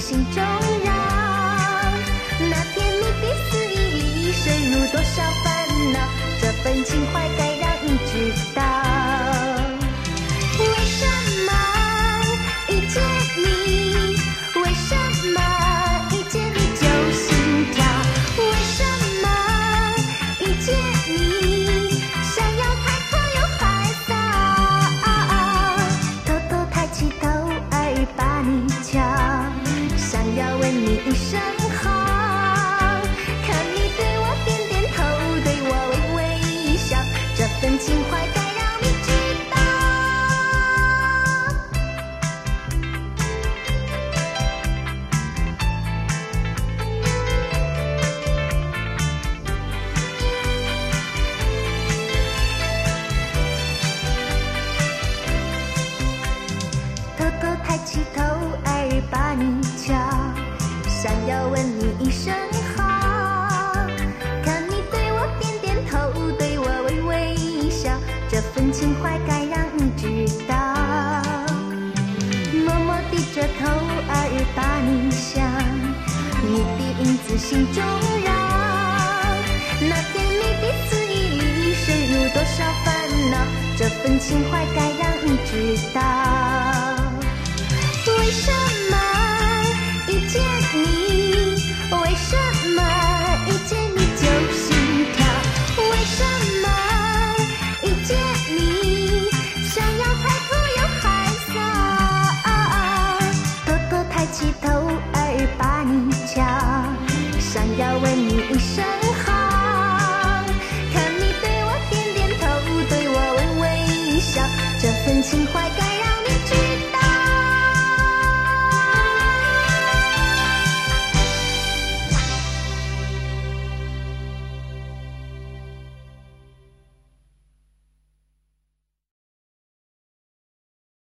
心中绕。那甜蜜的肆意里深入多少烦恼，这份情怀该让你知道。为什么遇见你？为什么遇见你就心跳？为什么遇见你？想要开口又害臊，偷偷抬起头，耳把你瞧，想要问你一声好。看你对我点点头，对我微微一笑，这份情怀该让你知道。偷偷抬起头，耳把你瞧，想要问你一声好。看你对我点点头，对我微微一笑，这份情怀该让你知道。默默低着头，耳把你想，你的影子心中绕。那甜蜜的肆意里深入多少烦恼，这份情怀该让你知道。为什么